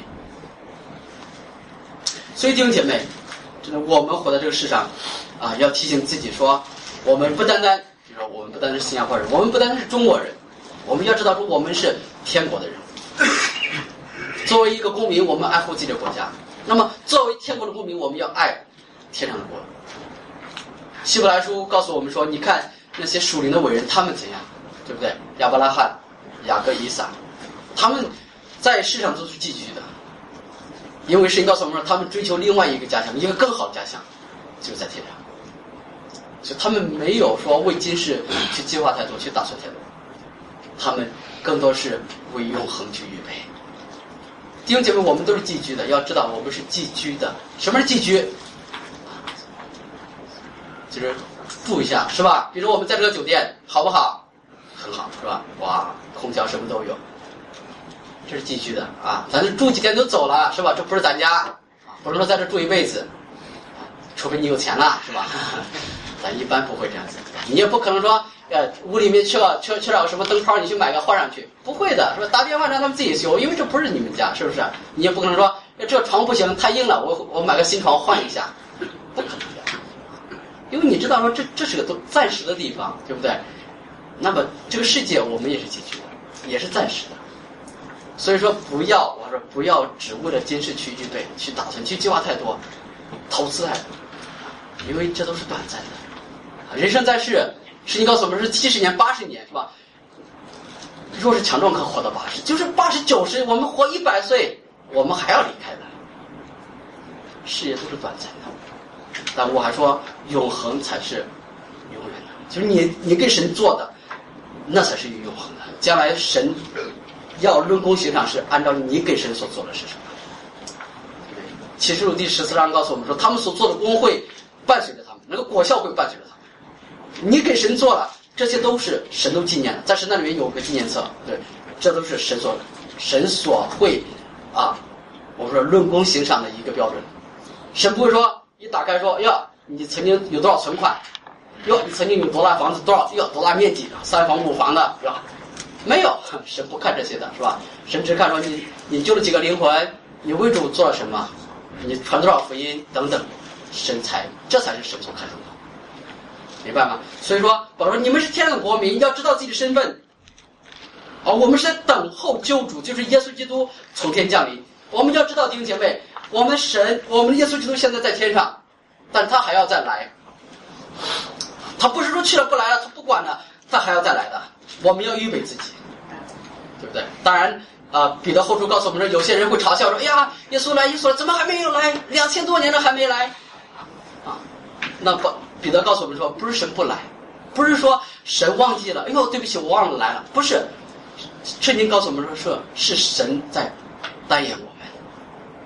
所以弟兄姐妹，真的，我们活在这个世上啊，要提醒自己说，我们不单单，比如说我们不单单是新加坡人，我们不单单是中国人，我们要知道说我们是天国的人。作为一个公民，我们爱护自己的国家，那么作为天国的公民，我们要爱天上的国。希伯来书告诉我们说，你看那些属灵的伟人，他们怎样，对不对？亚伯拉罕、雅各、以撒，他们在世上都是寄居的，因为神告诉我们说，他们追求另外一个家乡，一个更好的家乡，就是在天上。所以他们没有说为今世去计划太多，去打算太多，他们更多是为永恒去预备。弟兄姐妹，我们都是寄居的，要知道我们是寄居的。什么是寄居？就是住一下，是吧？比如我们在这个酒店，好不好？很好，是吧？哇，空调什么都有，这是寄居的啊。咱这住几天就走了，是吧？这不是咱家，不是说在这住一辈子，除非你有钱了，是吧？咱一般不会这样子，你也不可能说，呃，屋里面缺了缺缺了什么灯泡，你去买个换上去，不会的，是吧？打电话让他们自己修，因为这不是你们家，是不是？你也不可能说，这床不行，太硬了，我我买个新床换一下，不可能的。因为你知道说这这是个都暂时的地方，对不对？那么这个世界我们也是寄居的，也是暂时的。所以说不要，我说不要只为了今世去预备、去打算、去计划太多、投资太多，因为这都是短暂的。人生在世，圣经告诉我们是七十年、八十年，是吧？若是强壮可活到八十，就是八十九十，我们活一百岁，我们还要离开的。事业都是短暂的。但我还说永恒才是永远的，就是你你跟神做的那才是永恒的。将来神要论功行赏，是按照你给神所做的是什么。启示录第十四章告诉我们说，他们所做的功会伴随着他们，那个果效会伴随着他们。你给神做了，这些都是神都纪念的，在神那里面有个纪念册，对，这都是神所神所会啊，我说论功行赏的一个标准。神不会说一打开说，呀，你曾经有多少存款？哟，你曾经有多大房子？多少？哟，多大面积？三房五房的，是吧？没有，神不看这些的，是吧？神只看说你你救了几个灵魂，你为主做了什么，你传多少福音等等，神才这才是神所看重的，明白吗？所以说，保罗说你们是天上的国民，要知道自己的身份。好，我们是在等候救主，就是耶稣基督从天降临。我们要知道，弟兄姐妹，我们神，我们的耶稣基督现在在天上，但是他还要再来。他不是说去了不来了，他不管了，他还要再来的。我们要预备自己，对不对？当然，啊、呃，彼得后书告诉我们说，有些人会嘲笑说：“哎呀，耶稣来，耶稣来，怎么还没有来？两千多年了还没来。”啊，那不，彼得告诉我们说，不是神不来，不是说神忘记了，哎呦，对不起，我忘了来了，不是。圣经告诉我们说，是是神在代言我们，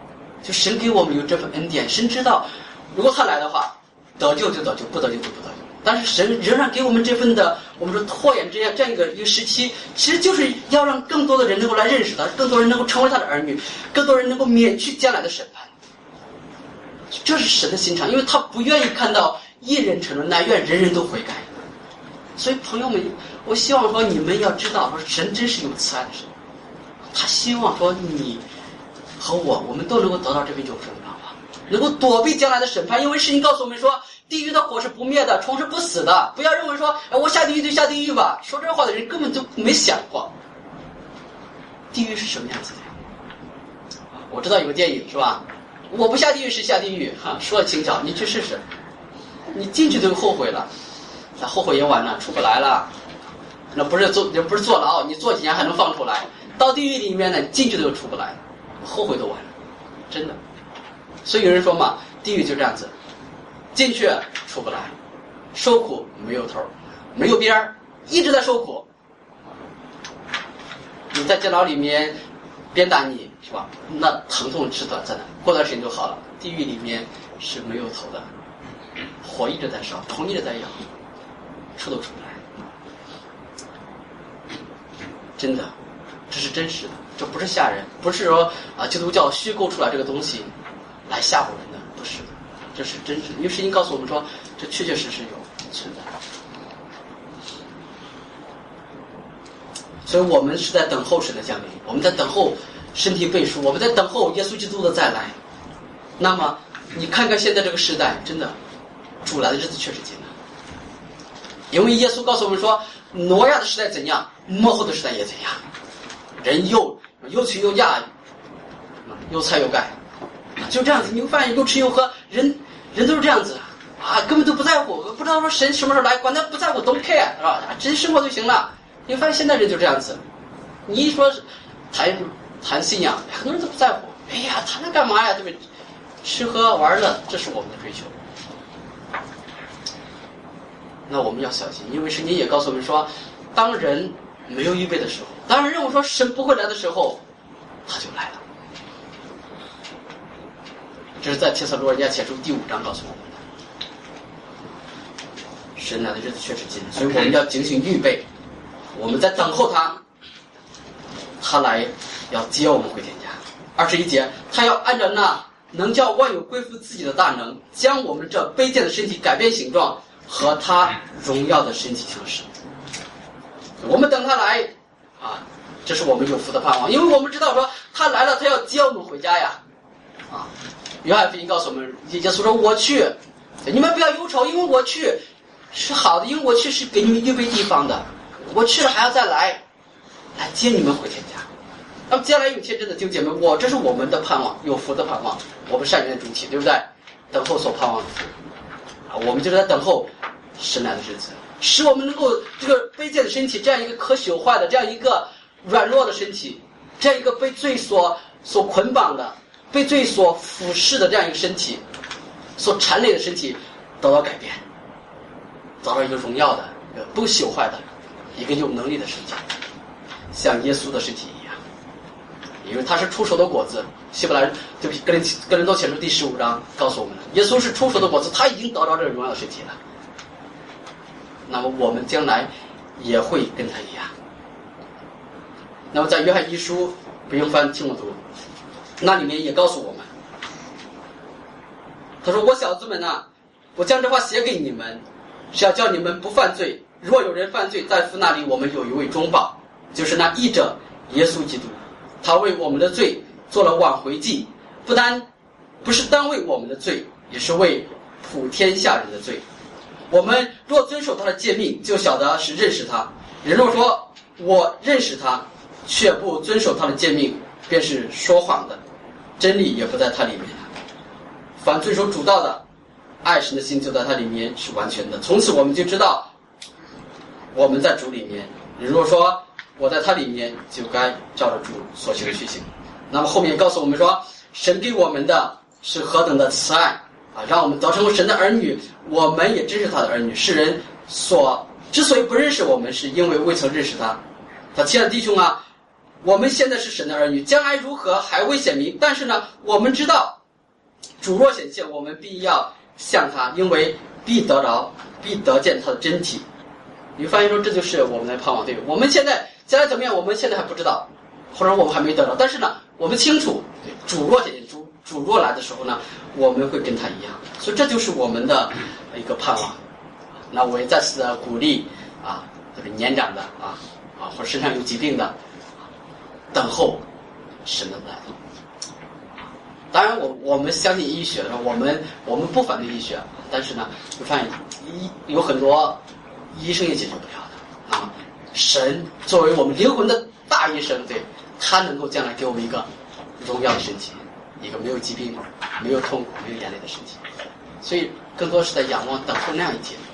就神给我们有这份恩典，神知道，如果他来的话，得救就得救，不得救就不得救。但是神仍然给我们这份的，我们说拖延这样这样一个一个时期，其实就是要让更多的人能够来认识他，更多人能够成为他的儿女，更多人能够免去将来的审判。这是神的心肠，因为他不愿意看到一人沉沦，乃愿人人都悔改。所以朋友们，我希望说你们要知道，说神真是有慈爱的神，他希望说你和我，我们都能够得到这份永生的盼望，能够躲避将来的审判。因为圣经告诉我们说，地狱的火是不灭的，虫是不死的。不要认为说，哎，我下地狱就下地狱吧。说这话的人根本就没想过，地狱是什么样子的。我知道有个电影是吧？我不下地狱是下地狱，哈，说的轻巧，你去试试，你进去就后悔了，那后悔也晚了，出不来了。那不是坐，也不是坐牢，你坐几年还能放出来。到地狱里面呢，进去都出不来，后悔都晚了，真的。所以有人说嘛，地狱就这样子，进去出不来，受苦没有头，没有边儿，一直在受苦。你在监牢里面鞭打你是吧？那疼痛是短暂的，过段时间就好了。地狱里面是没有头的，火一直在烧，虫一直在咬，出都出不来。真的，这是真实的，这不是吓人，不是说啊基督教虚构出来这个东西来吓唬人的，不是的，这是真实的。因为圣经告诉我们说，这确确实实有存在。所以我们是在等候神的降临，我们在等候身体背书，我们在等候耶稣基督的再来。那么你看看现在这个时代，真的主来的日子确实近了。因为耶稣告诉我们说，挪亚的时代怎样，末后的时代也怎样。人又又吃又嫁，又菜又盖，就这样子。你会发现又吃又喝，人人都是这样子啊，根本都不在乎，不知道说神什么时候来，管他不在乎， don't care 是吧？直接生活就行了。你会发现现在人就这样子，你一说谈谈信仰，很多人都不在乎。哎呀，谈它干嘛呀？对不对？吃喝玩乐，这是我们的追求。那我们要小心，因为圣经也告诉我们说，当人没有预备的时候，当人认为说神不会来的时候，他就来了。这是在帖撒罗尼迦前书第五章告诉我们的。神来的日子确实近，所以我们要警醒预备，我们在等候他，他来要接我们回天家。二十一节，他要按照那能叫万有归附自己的大能，将我们这卑贱的身体改变形状，和他荣耀的身体相似。我们等他来啊，这是我们有福的盼望，因为我们知道说他来了，他要接我们回家呀。啊，约翰福音告诉我们，耶稣说我去，你们不要忧愁，因为我去是好的，因为我去是给你们预备地方的，我去了还要再来来接你们回天家。那么接下来有天真的弟兄姐妹，我这是我们的盼望，有福的盼望，我们善人的主体，对不对？等候所盼望的福啊，我们就是在等候神来的日子，使我们能够这个卑贱的身体，这样一个可朽坏的，这样一个软弱的身体，这样一个被罪所所捆绑的，被罪所腐蚀的这样一个身体，所缠累的身体得到改变，得到一个荣耀的、不朽坏的、一个有能力的身体，像耶稣的身体一样，因为他是出熟的果子。希伯来对不起，哥林哥林多前书第十五章告诉我们了，耶稣是出熟的果子，他已经得到这个荣耀的身体了。那么我们将来也会跟他一样。那么在约翰一书，不用翻，听我读，那里面也告诉我们，他说：“我小子们啊，我将这话写给你们，是要叫你们不犯罪。若有人犯罪，在父那里我们有一位中保，就是那义者耶稣基督。他为我们的罪做了挽回祭，不单不是单为我们的罪，也是为普天下人的罪。我们若遵守他的诫命，就晓得是认识他。人若说我认识他，却不遵守他的诫命，便是说谎的，真理也不在他里面。凡遵守主道的，爱神的心就在他里面是完全的。从此我们就知道我们在主里面。人若说我在他里面，就该照着主所行的去行。那么后面告诉我们说，神给我们的是何等的慈爱啊，让我们得成为神的儿女，我们也真是他的儿女。世人所之所以不认识我们，是因为未曾认识他。他亲爱的弟兄啊， 我们现在是神的儿女，将来如何还未显明。但是呢，我们知道，主若显现，我们必要向他，因为必得着，必得见他的真体。你会发现说，这就是我们的盼望。对，我们现在将来怎么样，我们现在还不知道，或者我们还没得着。但是呢，我们清楚，主若显现，主主若来的时候呢，我们会跟他一样。所以这就是我们的一个盼望。那我也再次的鼓励啊，就是年长的啊啊，或者身上有疾病的，等候神的来临。当然我，我我们相信医学，我们我们不反对医学，但是呢，我发现医有很多医生也解决不了的啊。神作为我们灵魂的大医生，对，他能够将来给我们一个荣耀的身体，一个没有疾病、没有痛苦、没有眼泪的身体。所以，更多是在仰望、等候那样一天。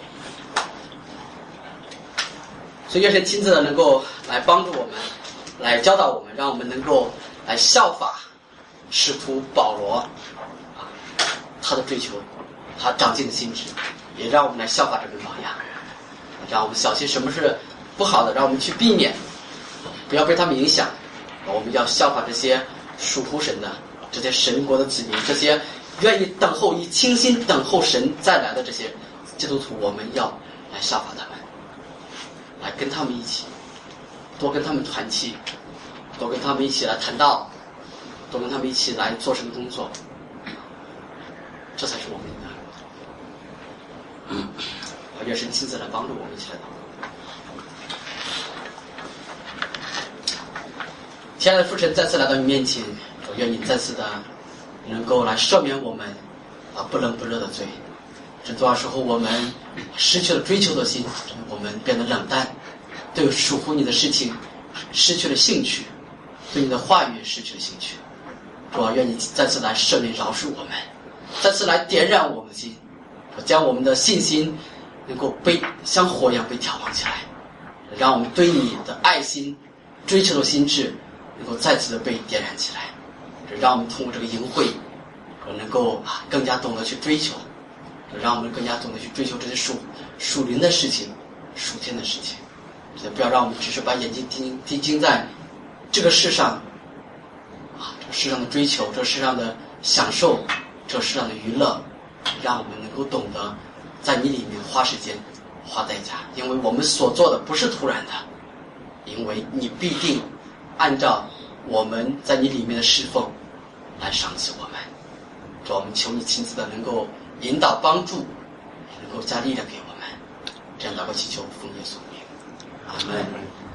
所以，愿神亲自的能够来帮助我们，来教导我们，让我们能够来效法使徒保罗啊，他的追求，他长进的心智，也让我们来效法这个榜样，让我们小心什么是不好的，让我们去避免，不要被他们影响。我们要效法这些属乎神的、这些神国的子民，这些愿意等候、以倾心等候神再来的这些基督徒，我们要来效法他们，来跟他们一起，多跟他们团契，多跟他们一起来谈道，多跟他们一起来做神的工作，这才是我们的。嗯，愿神亲自来帮助我们一起来祷告。亲爱的父神，再次来到你面前，我愿你再次的能够来赦免我们啊不冷不热的罪。这多少时候我们失去了追求的心，我们变得冷淡，对属乎你的事情失去了兴趣，对你的话语失去了兴趣。主啊，愿你再次来赦免饶恕我们，再次来点燃我们的心，将我们的信心能够被像火一样被挑旺起来，让我们对你的爱心追求的心智能够再次的被点燃起来，让我们通过这个营会能够更加懂得去追求，让我们更加懂得去追求这些属属灵的事情、属天的事情。不要让我们只是把眼睛盯盯盯在这个世上啊，这个世上的追求，这个世上的享受，这个世上的娱乐，让我们能够懂得在你里面花时间、花代价，因为我们所做的不是突然的，因为你必定按照我们在你里面的侍奉来赏赐我们。主，我们求你亲自的能够引导帮助，能够加力量给我们。这样祷告祈求奉耶稣名，阿门。